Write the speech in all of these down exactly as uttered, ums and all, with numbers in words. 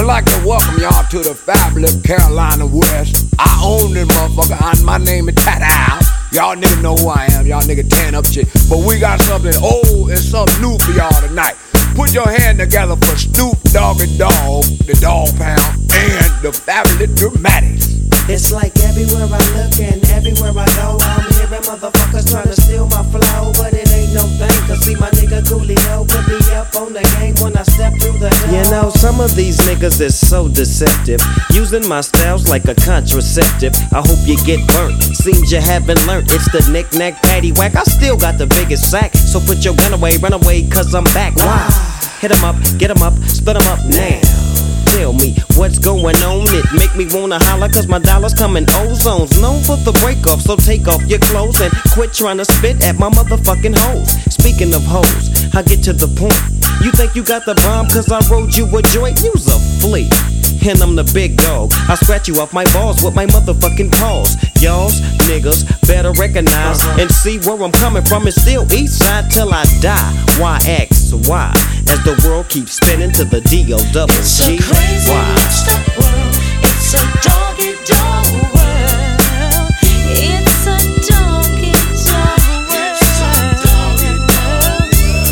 We'd like to welcome y'all to the fabulous Carolina West. I own this motherfucker, and my name is Tat-Ow. Y'all niggas know who I am, y'all niggas tan up shit. But we got something old and something new for y'all tonight. Put your hand together for Snoop Doggy Dogg, the Dog Pound, and the Fabulous Dramatics. It's like everywhere I look and everywhere I go, I'm hearing motherfuckers trying to steal my flow, but it ain't no thing, cause see my nigga Coolio put me up on the game when I step through the door. You know, some of these niggas is so deceptive, using my styles like a contraceptive. I hope you get burnt, seems you haven't learned. It's the knick-knack, paddywhack, I still got the biggest sack. So put your gun away, run away, cause I'm back. Why? Hit 'em up, get 'em up, split 'em up now. Tell me what's going on, it make me wanna holler cause my dollars come in ozones. Known for the break off, so take off your clothes and quit trying to spit at my motherfucking hoes. Speaking of hoes, I get to the point. You think you got the bomb cause I rode you a joint? You's a flea, and I'm the big dog. I scratch you off my balls with my motherfucking paws. Y'all's niggas better recognize uh-huh. and see where I'm coming from. It's still east side till I die. Y X Y as the world keeps spinning to the D O double G. It's a crazy mixed up world. It's a doggy dog world. It's a doggy dog world. It's a doggy dog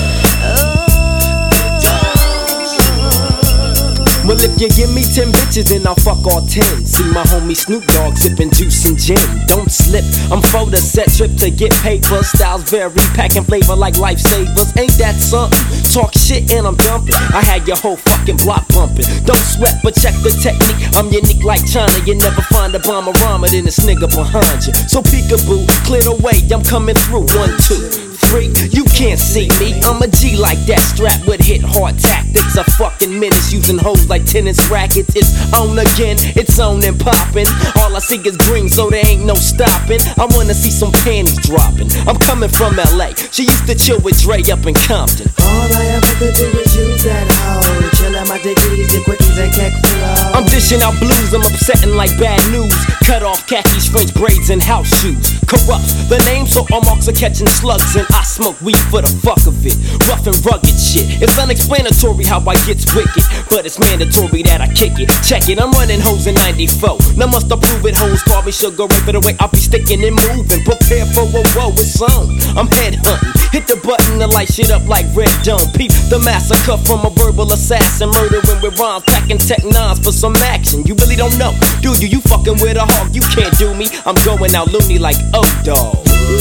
world. Well, if you give me ten bitches, then I'll fuck all ten. See my homie Snoop Dogg sipping juice and gin. Don't slip, I'm for the set trip to get paper. Styles vary, packing flavor like lifesavers. Ain't that something? Talk shit and I'm dumping. I had your whole fucking block bumping. Don't sweat, but check the technique. I'm unique like China. You never find a bomber rhymer than this nigga behind you. So peekaboo, clear the way. I'm coming through. One, two, three. You can't see me. I'm a G like that, strapped with hit hard tactics. A fucking menace using hoes like tennis rackets. It's on again, it's on and popping. All I see is green, so there ain't no stopping. I wanna see some panties dropping. I'm coming from L A. She used to chill with Dre up in Compton. All I ever could do is use that hoe. Chill out my dickies and quickies and keck flow. I'm dishing out blues, I'm upsetting like bad news. Cut off khakis, French braids, and house shoes. Corrupts the name, so all marks are catching slugs. And I smoke weed for the fuck of it. Rough and rugged shit. It's unexplanatory how I gets wicked, but it's mandatory that I kick it. Check it, I'm running hoes in ninety-four. Now must approve it, hoes call me sugar ray for the way I be sticking and moving. Prepare for a woe, it's on. I'm head hunting. Hit the button to light shit up like Red Dome. Peep the massacre from a verbal assassin. Murdering with rhymes, packing tech nines for some action. You really don't know, do you? You fucking with a hawk, you can't do me. I'm going out loony like O-Dog.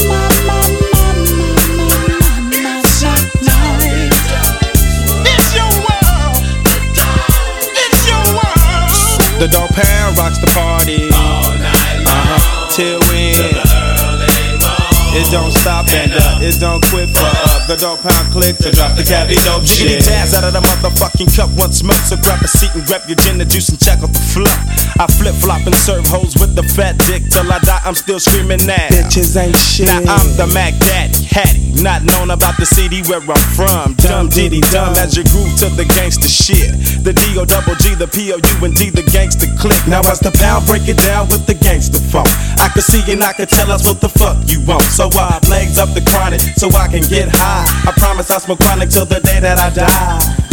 The Dog Pound rocks the party all night long, uh-huh. till we end. It don't stop and uh, it don't quit for uh, the Dog Pound click to drop the cabbie dope shit. Jiggity jazz out of the motherfucking cup, one smoke. So grab a seat and grab your gin, the juice, and check out the fluff. I flip flop and serve hoes with the fat dick till I die. I'm still screaming now. Bitches ain't shit. Now I'm the Mac Daddy, Hattie, not known about the city where I'm from. Dumb diddy dumb as you groove to the gangster shit. The D O double G, the P O U and D, the gangster click. Now as the pound break it down with the gangster funk, I can see and I can tell us what the fuck you want. So I legs up the chronic so I can get high. I promise I smoke chronic till the day that I die.